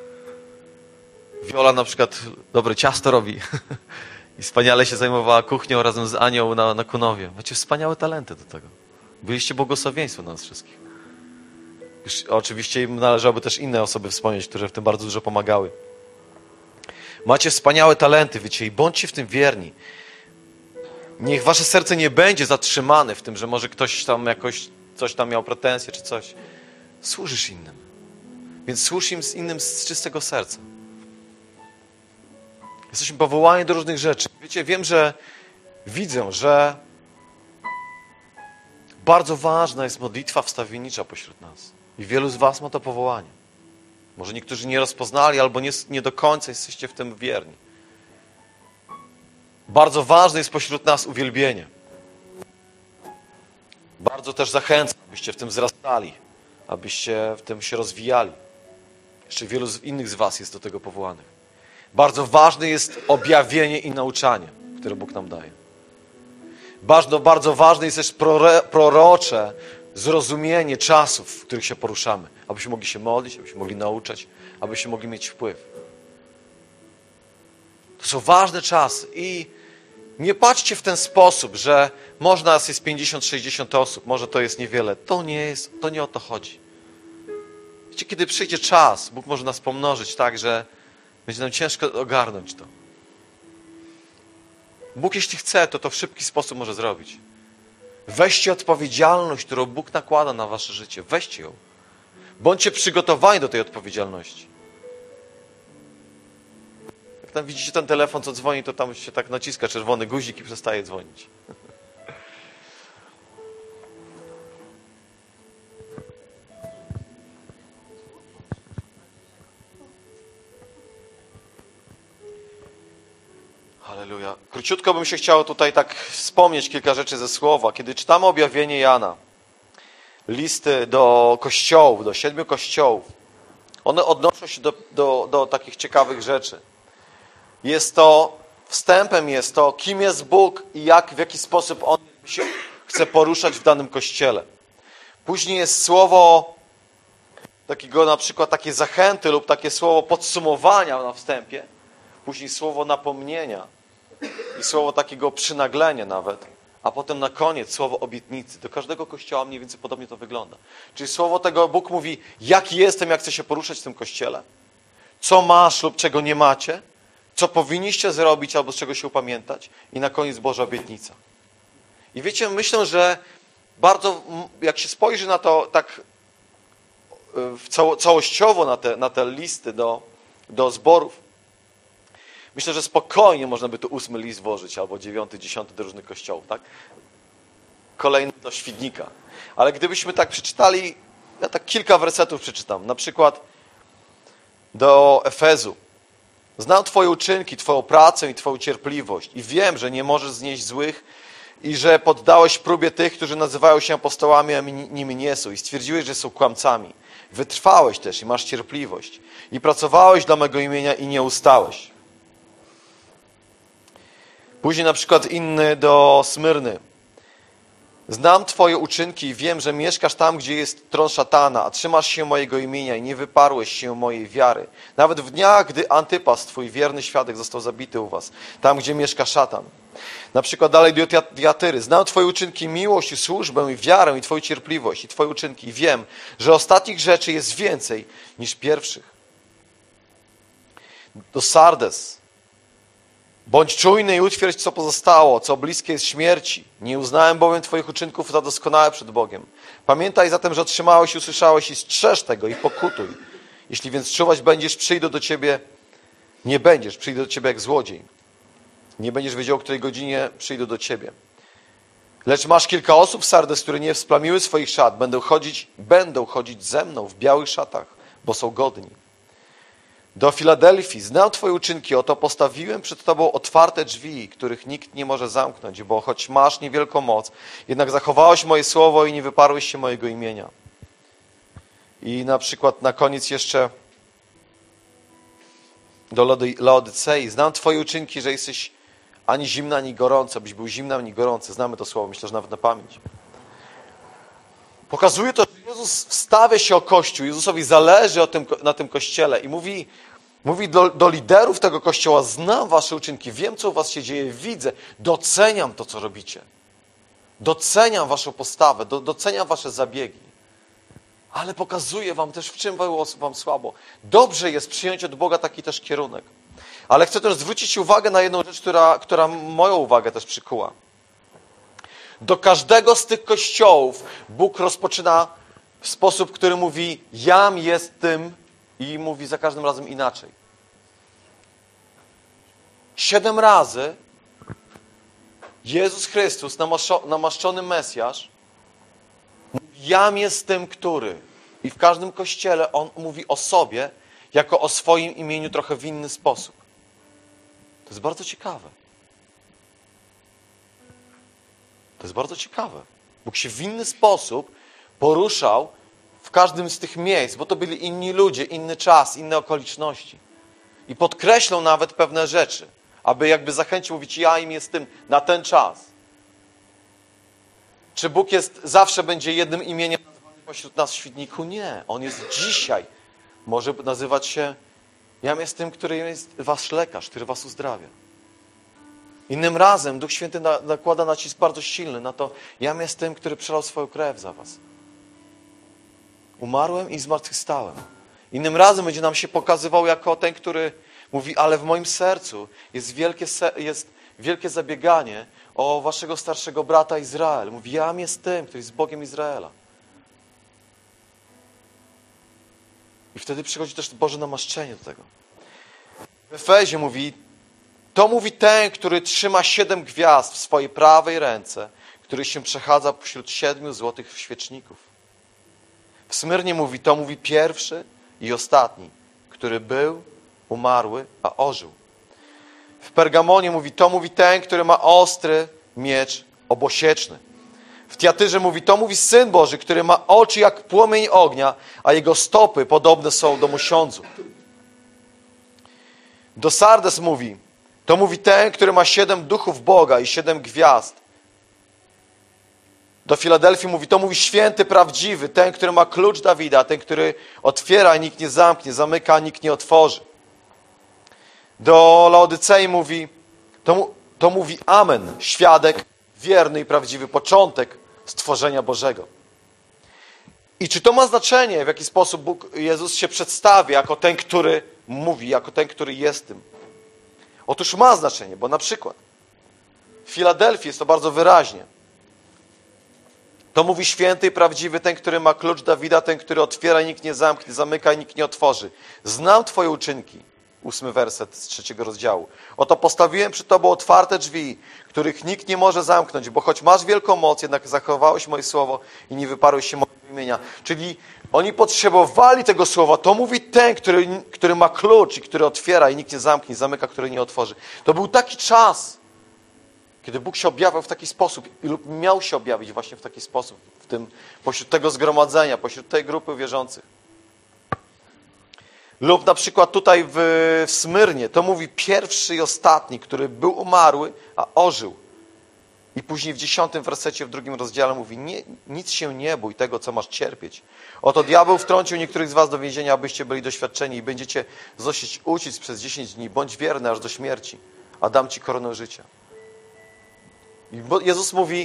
Wiola na przykład dobre ciasto robi i wspaniale się zajmowała kuchnią razem z Anią na, na Kunowie. Macie wspaniałe talenty do tego. Byliście błogosławieństwem dla nas wszystkich. Już oczywiście im należałoby też inne osoby wspomnieć, które w tym bardzo dużo pomagały. Macie wspaniałe talenty, wiecie, i bądźcie w tym wierni. Niech wasze serce nie będzie zatrzymane w tym, że może ktoś tam jakoś coś tam miał pretensje czy coś. Służysz innym. Więc służ im z innym z czystego serca. Jesteśmy powołani do różnych rzeczy. Wiecie, wiem, że widzę, że bardzo ważna jest modlitwa wstawiennicza pośród nas. I wielu z was ma to powołanie. Może niektórzy nie rozpoznali, albo nie, nie do końca jesteście w tym wierni. Bardzo ważne jest pośród nas uwielbienie. Bardzo też zachęcam, abyście w tym wzrastali, abyście w tym się rozwijali. Jeszcze wielu z innych z was jest do tego powołanych. Bardzo ważne jest objawienie i nauczanie, które Bóg nam daje. Bardzo, bardzo ważne jest też prorocze zrozumienie czasów, w których się poruszamy. Abyśmy mogli się modlić, abyśmy mogli nauczać, abyśmy mogli mieć wpływ. To są ważne czasy i nie patrzcie w ten sposób, że może nas jest pięćdziesiąt sześćdziesiąt osób, może to jest niewiele. To nie jest, to nie o to chodzi. Wiecie, kiedy przyjdzie czas, Bóg może nas pomnożyć tak, że będzie nam ciężko ogarnąć to. Bóg, jeśli chce, to to w szybki sposób może zrobić. Weźcie odpowiedzialność, którą Bóg nakłada na wasze życie. Weźcie ją. Bądźcie przygotowani do tej odpowiedzialności. Jak tam widzicie ten telefon, co dzwoni, to tam się tak naciska czerwony guzik i przestaje dzwonić. Halleluja. Króciutko bym się chciał tutaj tak wspomnieć kilka rzeczy ze słowa. Kiedy czytamy objawienie Jana, listy do kościołów, do siedmiu kościołów, one odnoszą się do, do, do takich ciekawych rzeczy. Jest to, wstępem jest to, kim jest Bóg i jak, w jaki sposób On się chce poruszać w danym kościele. Później jest słowo takiego na przykład takie zachęty lub takie słowo podsumowania na wstępie. później słowo napomnienia i słowo takiego przynaglenia nawet, a potem na koniec słowo obietnicy. Do każdego kościoła mniej więcej podobnie to wygląda. Czyli słowo tego, Bóg mówi, jaki jestem, jak chcę się poruszać w tym kościele, co masz lub czego nie macie, co powinniście zrobić albo z czego się upamiętać i na koniec Boża obietnica. I wiecie, myślę, że bardzo, jak się spojrzy na to tak całościowo, na te, na te listy do, do zborów, myślę, że spokojnie można by tu ósmy list włożyć, albo dziewiąty, dziesiąty do różnych kościołów, tak? Kolejny do Świdnika. Ale gdybyśmy tak przeczytali, ja tak kilka wersetów przeczytam. Na przykład do Efezu. Znam Twoje uczynki, Twoją pracę i Twoją cierpliwość i wiem, że nie możesz znieść złych i że poddałeś próbie tych, którzy nazywają się apostołami, a nimi nie są i stwierdziłeś, że są kłamcami. Wytrwałeś też i masz cierpliwość i pracowałeś dla mego imienia i nie ustałeś. Później na przykład inny do Smyrny. Znam Twoje uczynki i wiem, że mieszkasz tam, gdzie jest tron szatana, a trzymasz się mojego imienia i nie wyparłeś się mojej wiary. Nawet w dniach, gdy Antypas, Twój wierny świadek, został zabity u was, tam, gdzie mieszka szatan. Na przykład dalej do Tiatyry. Znam Twoje uczynki, miłość i służbę i wiarę i Twoją cierpliwość i Twoje uczynki i wiem, że ostatnich rzeczy jest więcej niż pierwszych. Do Sardes. Bądź czujny i utwierdź, co pozostało, co bliskie jest śmierci. Nie uznałem bowiem Twoich uczynków za doskonałe przed Bogiem. Pamiętaj zatem, że otrzymałeś i usłyszałeś i strzeż tego i pokutuj. Jeśli więc czuwać będziesz, przyjdę do Ciebie, nie będziesz, przyjdę do Ciebie jak złodziej. Nie będziesz wiedział, o której godzinie przyjdę do Ciebie. Lecz masz kilka osób w Sardes, które nie wsplamiły swoich szat. Będą chodzić, będą chodzić ze mną w białych szatach, bo są godni. Do Filadelfii, znam Twoje uczynki, oto postawiłem przed Tobą otwarte drzwi, których nikt nie może zamknąć, bo choć masz niewielką moc, jednak zachowałeś moje słowo i nie wyparłeś się mojego imienia. I na przykład na koniec jeszcze do Laodycei, znam Twoje uczynki, że jesteś ani zimna, ani gorąca, byś był zimny, ani gorący. Znamy to słowo, myślę, że nawet na pamięć. Pokazuje to, że Jezus wstawia się o Kościół, Jezusowi zależy o tym, na tym Kościele i mówi, mówi do, do liderów tego Kościoła, znam wasze uczynki, wiem, co u was się dzieje, widzę, doceniam to, co robicie. Doceniam waszą postawę, do, doceniam wasze zabiegi. Ale pokazuję wam też, w czym było wam słabo. Dobrze jest przyjąć od Boga taki też kierunek. Ale chcę też zwrócić uwagę na jedną rzecz, która, która moją uwagę też przykuła. Do każdego z tych kościołów Bóg rozpoczyna w sposób, który mówi, jam jest tym i mówi za każdym razem inaczej. Siedem razy Jezus Chrystus, namaszczony Mesjasz, mówi, jam jest tym, który. I w każdym kościele On mówi o sobie, jako o swoim imieniu trochę w inny sposób. To jest bardzo ciekawe. To jest bardzo ciekawe. Bóg się w inny sposób poruszał w każdym z tych miejsc, bo to byli inni ludzie, inny czas, inne okoliczności. I podkreślał nawet pewne rzeczy, aby jakby zachęcił, mówić, ja im jestem na ten czas. Czy Bóg jest, zawsze będzie jednym imieniem nazwany pośród nas w Świdniku? Nie. On jest dzisiaj. Może nazywać się, ja jestem tym, który jest wasz lekarz, który was uzdrawia. Innym razem Duch Święty nakłada nacisk bardzo silny na to, jam jest tym, który przelał swoją krew za was. Umarłem i zmartwychwstałem. Innym razem będzie nam się pokazywał jako ten, który mówi, ale w moim sercu jest wielkie, jest wielkie zabieganie o waszego starszego brata Izrael. Mówi, jam jest tym, który jest Bogiem Izraela. I wtedy przychodzi też Boże namaszczenie do tego. W Efezie mówi, to mówi ten, który trzyma siedem gwiazd w swojej prawej ręce, który się przechadza pośród siedmiu złotych świeczników. W Smyrnie mówi, to mówi pierwszy i ostatni, który był, umarły, a ożył. W Pergamonie mówi, to mówi ten, który ma ostry miecz obosieczny. W Tiatyrze mówi, to mówi Syn Boży, który ma oczy jak płomień ognia, a jego stopy podobne są do mosiądzu. Do Sardes mówi, to mówi ten, który ma siedem duchów Boga i siedem gwiazd. Do Filadelfii mówi, to mówi święty, prawdziwy, ten, który ma klucz Dawida, ten, który otwiera, a nikt nie zamknie, zamyka, a nikt nie otworzy. Do Laodycei mówi, to, to mówi amen, świadek, wierny i prawdziwy początek stworzenia Bożego. I czy to ma znaczenie, w jaki sposób Bóg, Jezus się przedstawia jako ten, który mówi, jako ten, który jest tym? Otóż ma znaczenie, bo na przykład w Filadelfii jest to bardzo wyraźnie. To mówi święty i prawdziwy, ten, który ma klucz Dawida, ten, który otwiera i nikt nie zamknie, zamyka i nikt nie otworzy. Znam Twoje uczynki. Ósmy werset z trzeciego rozdziału. Oto postawiłem przed Tobą otwarte drzwi, których nikt nie może zamknąć, bo choć masz wielką moc, jednak zachowałeś moje słowo i nie wyparłeś się mojego imienia. Czyli oni potrzebowali tego słowa. To mówi ten, który, który ma klucz i który otwiera i nikt nie zamknie, zamyka, który nie otworzy. To był taki czas, kiedy Bóg się objawiał w taki sposób lub miał się objawić właśnie w taki sposób, w tym, pośród tego zgromadzenia, pośród tej grupy wierzących. Lub na przykład tutaj w, w Smyrnie, to mówi pierwszy i ostatni, który był umarły, a ożył. I później w dziesiątym wersecie, w drugim rozdziale mówi, nie, nic się nie bój tego, co masz cierpieć. Oto diabeł wtrącił niektórych z was do więzienia, abyście byli doświadczeni i będziecie znosić ucisk przez dziesięć dni. Bądź wierny aż do śmierci, a dam ci koronę życia. I Jezus mówi,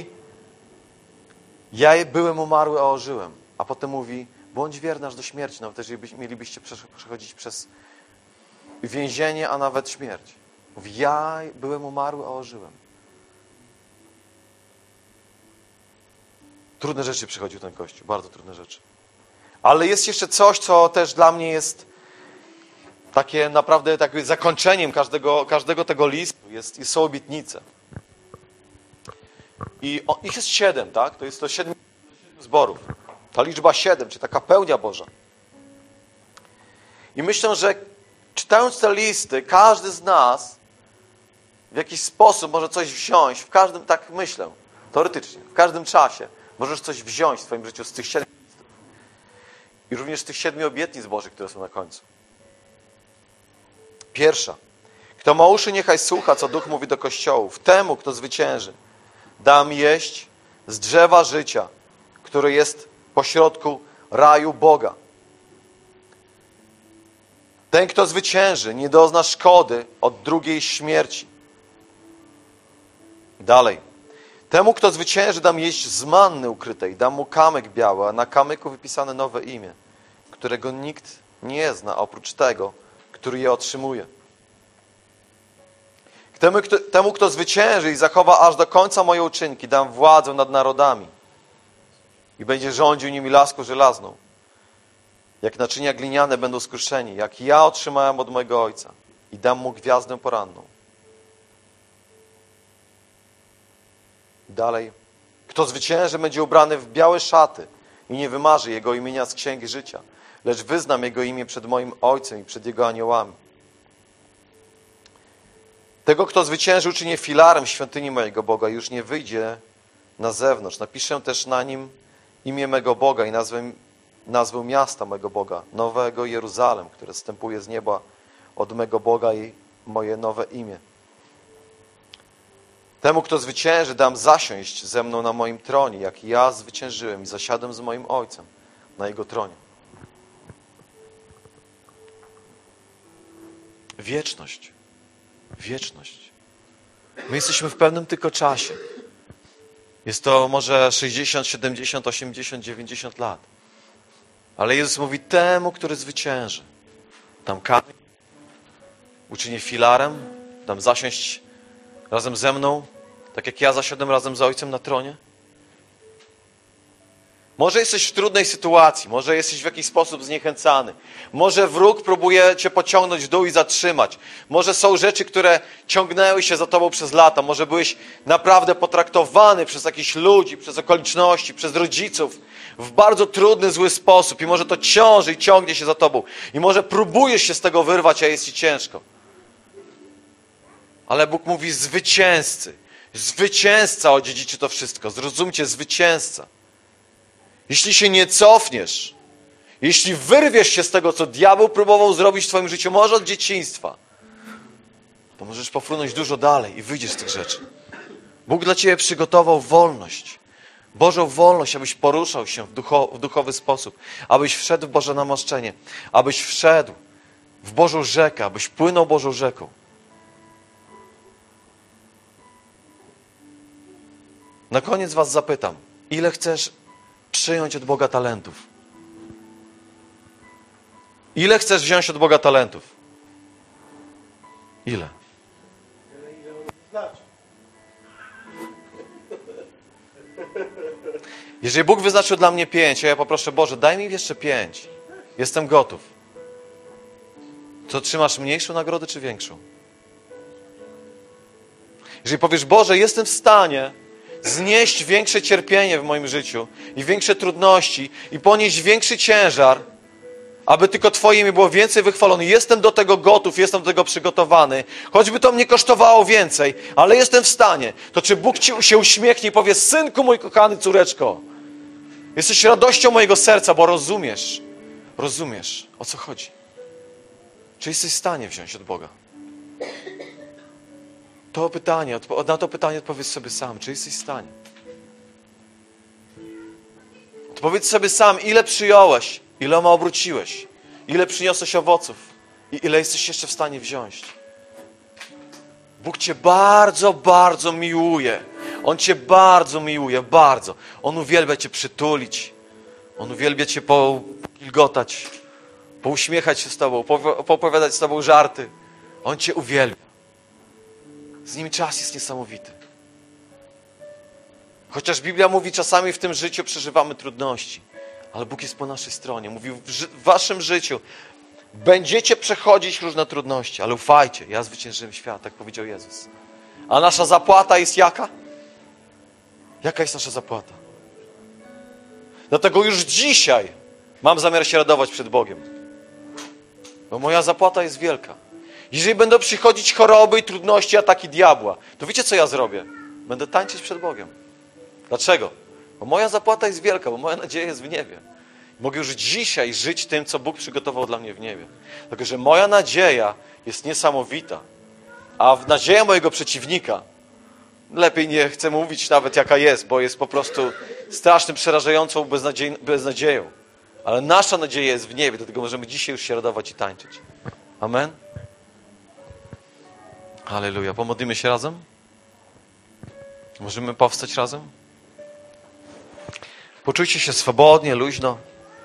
ja byłem umarły, a ożyłem. A potem mówi, bądź wierny aż do śmierci, nawet jeżeli mielibyście przechodzić przez więzienie, a nawet śmierć. Mówi, ja byłem umarły, a ożyłem. Trudne rzeczy przychodził ten Kościół, bardzo trudne rzeczy. Ale jest jeszcze coś, co też dla mnie jest takie naprawdę takie zakończeniem każdego, każdego tego listu. Jest, są obietnice. I o, ich jest siedem, tak? To jest to siedem zborów. Ta liczba siedem, czy taka pełnia Boża. I myślę, że czytając te listy, każdy z nas w jakiś sposób może coś wziąć, w każdym, tak myślę, teoretycznie, w każdym czasie możesz coś wziąć w swoim życiu z tych siedmiu listów. I również z tych siedmiu obietnic Bożych, które są na końcu. Pierwsza. Kto ma uszy, niechaj słucha, co Duch mówi do kościołów. Temu, kto zwycięży, dam jeść z drzewa życia, które jest pośrodku raju Boga. Ten, kto zwycięży, nie dozna szkody od drugiej śmierci. Dalej. Temu, kto zwycięży, dam jeść z manny ukrytej, dam mu kamyk biały, a na kamyku wypisane nowe imię, którego nikt nie zna, oprócz tego, który je otrzymuje. Temu kto, temu, kto zwycięży i zachowa aż do końca moje uczynki, dam władzę nad narodami i będzie rządził nimi laską żelazną. Jak naczynia gliniane będą skruszeni, jak ja otrzymałem od mojego Ojca i dam mu gwiazdę poranną. Dalej. Kto zwycięży, będzie ubrany w białe szaty i nie wymarzy jego imienia z księgi życia, lecz wyznam jego imię przed moim Ojcem i przed jego aniołami. Tego, kto zwycięży, uczynię filarem świątyni mojego Boga, już nie wyjdzie na zewnątrz. Napiszę też na nim imię mego Boga i nazwę, nazwę miasta mego Boga, Nowego Jeruzalem, które zstępuje z nieba od mego Boga i moje nowe imię. Temu, kto zwycięży, dam zasiąść ze mną na moim tronie, jak ja zwyciężyłem i zasiadłem z moim Ojcem na jego tronie. Wieczność. Wieczność. My jesteśmy w pewnym tylko czasie. Jest to może sześćdziesiąt, siedemdziesiąt, osiemdziesiąt, dziewięćdziesiąt lat. Ale Jezus mówi temu, który zwycięży. Dam kamień, uczynię filarem, dam zasiąść razem ze mną, tak jak ja zasiadłem razem z Ojcem na tronie. Może jesteś w trudnej sytuacji, może jesteś w jakiś sposób zniechęcany. Może wróg próbuje cię pociągnąć w dół i zatrzymać. Może są rzeczy, które ciągnęły się za tobą przez lata. Może byłeś naprawdę potraktowany przez jakichś ludzi, przez okoliczności, przez rodziców w bardzo trudny, zły sposób. I może to ciąży i ciągnie się za tobą. I może próbujesz się z tego wyrwać, a jest ci ciężko. Ale Bóg mówi zwycięzcy. Zwycięzca odziedziczy to wszystko. Zrozumcie, zwycięzca. Jeśli się nie cofniesz, jeśli wyrwiesz się z tego, co diabeł próbował zrobić w twoim życiu, może od dzieciństwa, to możesz pofrunąć dużo dalej i wyjdziesz z tych rzeczy. Bóg dla ciebie przygotował wolność. Bożą wolność, abyś poruszał się w, ducho, w duchowy sposób, abyś wszedł w Boże namaszczenie, abyś wszedł w Bożą rzekę, abyś płynął Bożą rzeką. Na koniec was zapytam, ile chcesz przyjąć od Boga talentów? Ile chcesz wziąć od Boga talentów? Ile? Jeżeli Bóg wyznaczył dla mnie pięć, a ja poproszę, Boże, daj mi jeszcze pięć. Jestem gotów. To trzymasz mniejszą nagrodę czy większą? Jeżeli powiesz, Boże, jestem w stanie znieść większe cierpienie w moim życiu i większe trudności i ponieść większy ciężar, aby tylko Twoje imię było więcej wychwalone. Jestem do tego gotów, jestem do tego przygotowany. Choćby to mnie kosztowało więcej, ale jestem w stanie. To czy Bóg Ci się uśmiechnie i powie, synku mój kochany, córeczko, jesteś radością mojego serca, bo rozumiesz, rozumiesz, o co chodzi. Czy jesteś w stanie wziąć od Boga? To pytanie, na to pytanie odpowiedz sobie sam. Czy jesteś w stanie? Odpowiedz sobie sam, ile przyjąłeś, iloma obróciłeś, ile przyniosłeś owoców i ile jesteś jeszcze w stanie wziąć. Bóg Cię bardzo, bardzo miłuje. On Cię bardzo miłuje, bardzo. On uwielbia Cię przytulić. On uwielbia Cię pogilgotać, pouśmiechać się z Tobą, poopowiadać z Tobą żarty. On Cię uwielbia. Z Nim czas jest niesamowity. Chociaż Biblia mówi, czasami w tym życiu przeżywamy trudności, ale Bóg jest po naszej stronie. Mówi, w, ży- w waszym życiu będziecie przechodzić różne trudności, ale ufajcie, ja zwyciężyłem świat, tak powiedział Jezus. A nasza zapłata jest jaka? Jaka jest nasza zapłata? Dlatego już dzisiaj mam zamiar się radować przed Bogiem. Bo moja zapłata jest wielka. Jeżeli będą przychodzić choroby i trudności, ataki diabła, to wiecie, co ja zrobię? Będę tańczyć przed Bogiem. Dlaczego? Bo moja zapłata jest wielka, bo moja nadzieja jest w niebie. Mogę już dzisiaj żyć tym, co Bóg przygotował dla mnie w niebie. Dlatego, że moja nadzieja jest niesamowita. A w nadzieja mojego przeciwnika, lepiej nie chcę mówić nawet jaka jest, bo jest po prostu strasznym, przerażającą beznadziej, beznadzieją. Ale nasza nadzieja jest w niebie, dlatego możemy dzisiaj już się radować i tańczyć. Amen? Halleluja. Pomodlimy się razem? Możemy powstać razem? Poczujcie się swobodnie, luźno.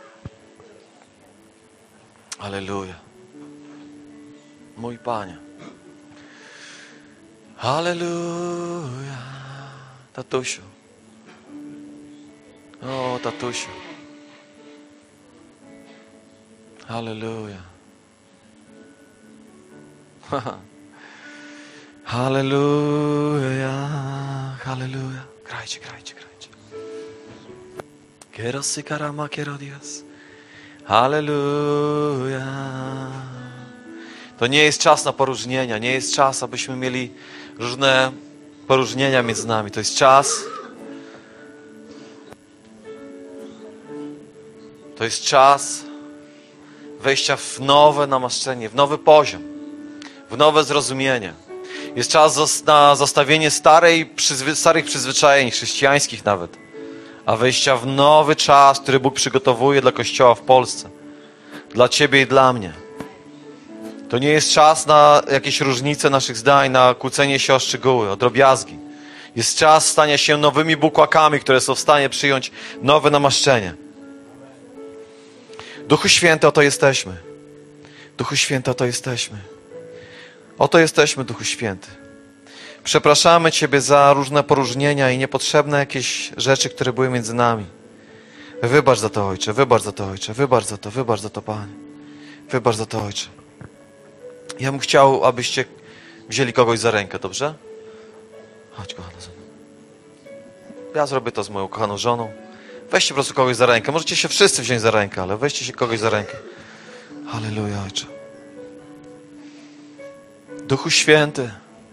Halleluja. Mój Panie. Halleluja. Tatusiu. O, tatusiu. Halleluja. Halleluja. Halleluja. Grajcie, grajcie, grajcie. Kierosy karama kierodias. Halleluja. To nie jest czas na poróżnienia. Nie jest czas, abyśmy mieli różne poróżnienia między nami. To jest czas. To jest czas wejścia w nowe namaszczenie, w nowy poziom, w nowe zrozumienie. Jest czas na zostawienie starej, przyzwy, starych przyzwyczajeń, chrześcijańskich nawet, a wejścia w nowy czas, który Bóg przygotowuje dla Kościoła w Polsce. Dla Ciebie i dla mnie. To nie jest czas na jakieś różnice naszych zdań, na kłócenie się o szczegóły, o drobiazgi. Jest czas stania się nowymi bukłakami, które są w stanie przyjąć nowe namaszczenie. Duchu Święty, oto jesteśmy. Duchu Święty, oto jesteśmy. Oto jesteśmy, Duchu Święty. Przepraszamy Ciebie za różne poróżnienia i niepotrzebne jakieś rzeczy, które były między nami. Wybacz za to, Ojcze, wybacz za to, Ojcze, wybacz za to, wybacz za to, Panie. Wybacz za to, Ojcze. Ja bym chciał, abyście wzięli kogoś za rękę, dobrze? Chodź, kochana żona. Ja zrobię to z moją kochaną żoną. Weźcie po prostu kogoś za rękę. Możecie się wszyscy wziąć za rękę, ale weźcie się kogoś za rękę. Halleluja, Ojcze. Duchu Święty,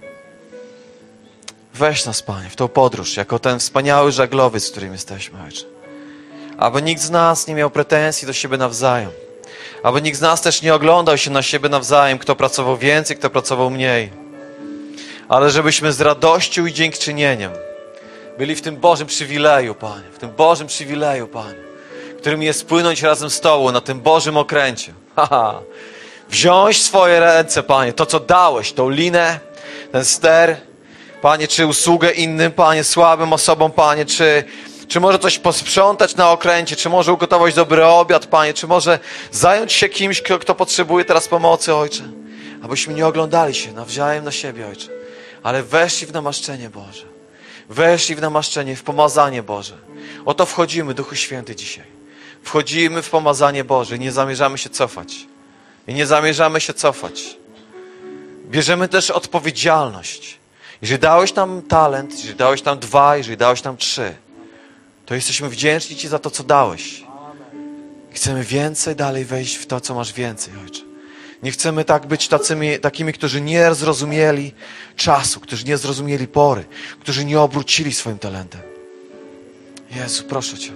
weź nas, Panie, w tą podróż, jako ten wspaniały żaglowiec, z którym jesteśmy, Ojcze. Aby nikt z nas nie miał pretensji do siebie nawzajem. Aby nikt z nas też nie oglądał się na siebie nawzajem, kto pracował więcej, kto pracował mniej. Ale żebyśmy z radością i dziękczynieniem byli w tym Bożym przywileju, Panie, w tym Bożym przywileju, Panie, którym jest płynąć razem z Tobą na tym Bożym okręcie. Haha. Wziąć w swoje ręce, Panie, to co dałeś, tą linę, ten ster, Panie, czy usługę innym, Panie, słabym osobom, Panie, czy, czy może coś posprzątać na okręcie, czy może ugotować dobry obiad, Panie, czy może zająć się kimś, kto, kto potrzebuje teraz pomocy, Ojcze. Abyśmy nie oglądali się nawzajem na siebie, Ojcze, ale weszli w namaszczenie Boże. Weszli w namaszczenie, w pomazanie Boże. Oto wchodzimy, Duchu Święty, dzisiaj. Wchodzimy w pomazanie Boże i nie zamierzamy się cofać. I nie zamierzamy się cofać. Bierzemy też odpowiedzialność. Jeżeli dałeś nam talent, jeżeli dałeś nam dwa, jeżeli dałeś nam trzy, to jesteśmy wdzięczni Ci za to, co dałeś. Chcemy więcej dalej wejść w to, co masz więcej, Ojcze. Nie chcemy tak być tacymi, takimi, którzy nie zrozumieli czasu, którzy nie zrozumieli pory, którzy nie obrócili swoim talentem. Jezu, proszę Cię.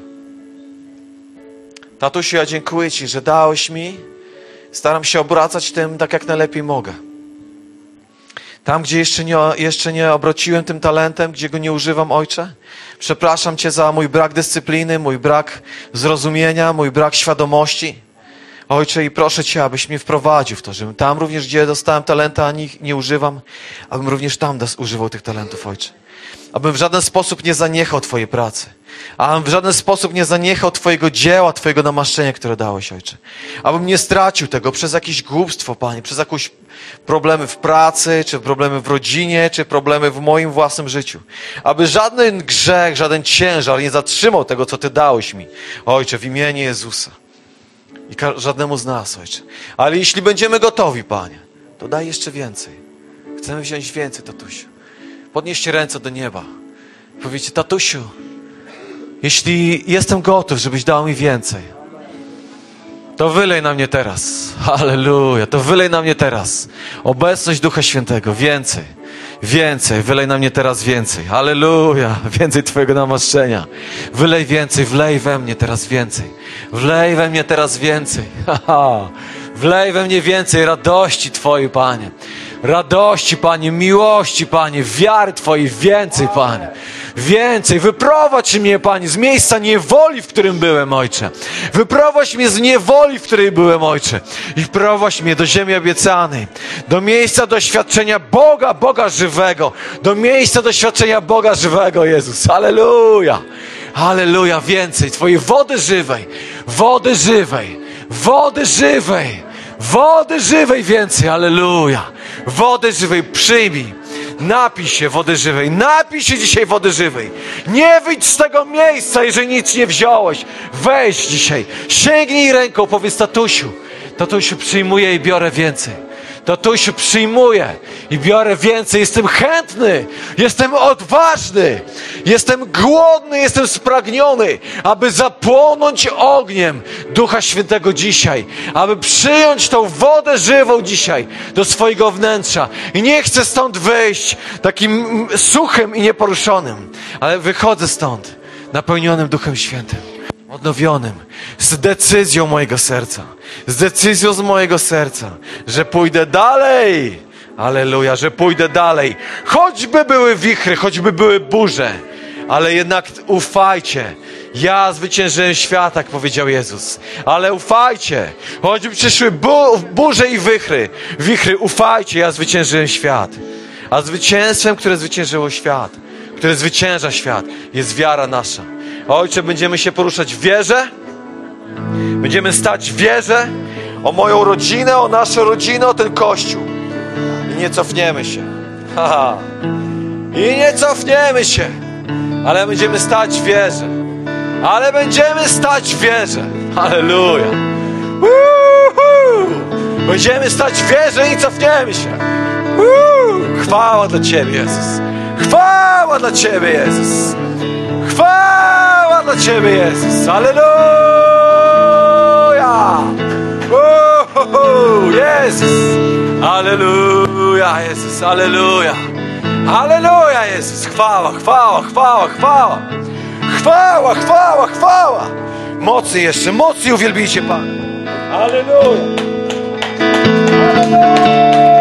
Tatusiu, ja dziękuję Ci, że dałeś mi. Staram się obracać tym tak, jak najlepiej mogę. Tam, gdzie jeszcze nie, jeszcze nie obróciłem tym talentem, gdzie go nie używam, Ojcze, przepraszam Cię za mój brak dyscypliny, mój brak zrozumienia, mój brak świadomości. Ojcze, i proszę Cię, abyś mnie wprowadził w to, żebym tam również, gdzie dostałem talenta, a nich nie używam, abym również tam używał tych talentów, Ojcze. Abym w żaden sposób nie zaniechał Twojej pracy. Abym w żaden sposób nie zaniechał Twojego dzieła, Twojego namaszczenia, które dałeś, Ojcze. Abym nie stracił tego przez jakieś głupstwo, Panie, przez jakieś problemy w pracy, czy problemy w rodzinie, czy problemy w moim własnym życiu. Aby żaden grzech, żaden ciężar nie zatrzymał tego, co Ty dałeś mi, Ojcze, w imieniu Jezusa. I żadnemu z nas, Ojcze. Ale jeśli będziemy gotowi, Panie, to daj jeszcze więcej. Chcemy wziąć więcej, tatusiu. Podnieście ręce do nieba. Powiedzcie, tatusiu, jeśli jestem gotów, żebyś dał mi więcej, to wylej na mnie teraz. Halleluja. To wylej na mnie teraz. Obecność Ducha Świętego. Więcej. Więcej. Wylej na mnie teraz więcej. Halleluja. Więcej Twojego namaszczenia. Wylej więcej. Wlej we mnie teraz więcej. Wlej we mnie teraz więcej. Wlej we mnie więcej radości Twojej, Panie. Radości, Panie. Miłości, Panie. Wiary Twojej. Więcej, Panie. Więcej. Wyprowadź mnie, Panie, z miejsca niewoli, w którym byłem, Ojcze. Wyprowadź mnie z niewoli, w której byłem, Ojcze. I wprowadź mnie do ziemi obiecanej. Do miejsca doświadczenia Boga, Boga żywego. Do miejsca doświadczenia Boga żywego, Jezus. Halleluja. Halleluja. Więcej Twojej wody żywej. Wody żywej. Wody żywej. Wody żywej więcej. Halleluja. Wody żywej przyjmij. Napij się wody żywej. Napij się dzisiaj wody żywej. Nie wyjdź z tego miejsca, jeżeli nic nie wziąłeś. Wejdź dzisiaj. Sięgnij ręką, powiedz, tatusiu. Tatusiu, przyjmuję i biorę więcej. Tatusiu, przyjmuję i biorę więcej. Jestem chętny. Jestem odważny. Jestem głodny. Jestem spragniony, aby zapłonąć ogniem Ducha Świętego dzisiaj. Aby przyjąć tą wodę żywą dzisiaj do swojego wnętrza. I nie chcę stąd wyjść takim suchym i nieporuszonym, ale wychodzę stąd napełnionym Duchem Świętym. Odnowionym, z decyzją mojego serca, z decyzją z mojego serca, że pójdę dalej, alleluja, że pójdę dalej, choćby były wichry, choćby były burze, ale jednak ufajcie, ja zwyciężyłem świat, jak powiedział Jezus, ale ufajcie, choćby przyszły bu- burze i wichry, wichry, ufajcie, ja zwyciężyłem świat, a zwycięstwem, które zwyciężyło świat, które zwycięża świat, jest wiara nasza. Ojcze, będziemy się poruszać w wierze, będziemy stać w wierze o moją rodzinę, o naszą rodzinę, o ten Kościół. I nie cofniemy się. Haha. I nie cofniemy się, ale będziemy stać w wierze. Ale będziemy stać w wierze. Halleluja. Uhu. Będziemy stać w wierze i nie cofniemy się. Uhu. Chwała dla Ciebie, Jezus. Chwała dla Ciebie, Jezus. Chwała dla Ciebie, Jezus. Alleluja. Uhu, Jezus. Alleluja, Jezus. Alleluja. Alleluja, Jezus. Chwała, chwała, chwała, chwała. Chwała, chwała, chwała. Mocniej jeszcze, mocniej uwielbijcie Pana. Alleluja. Alleluja.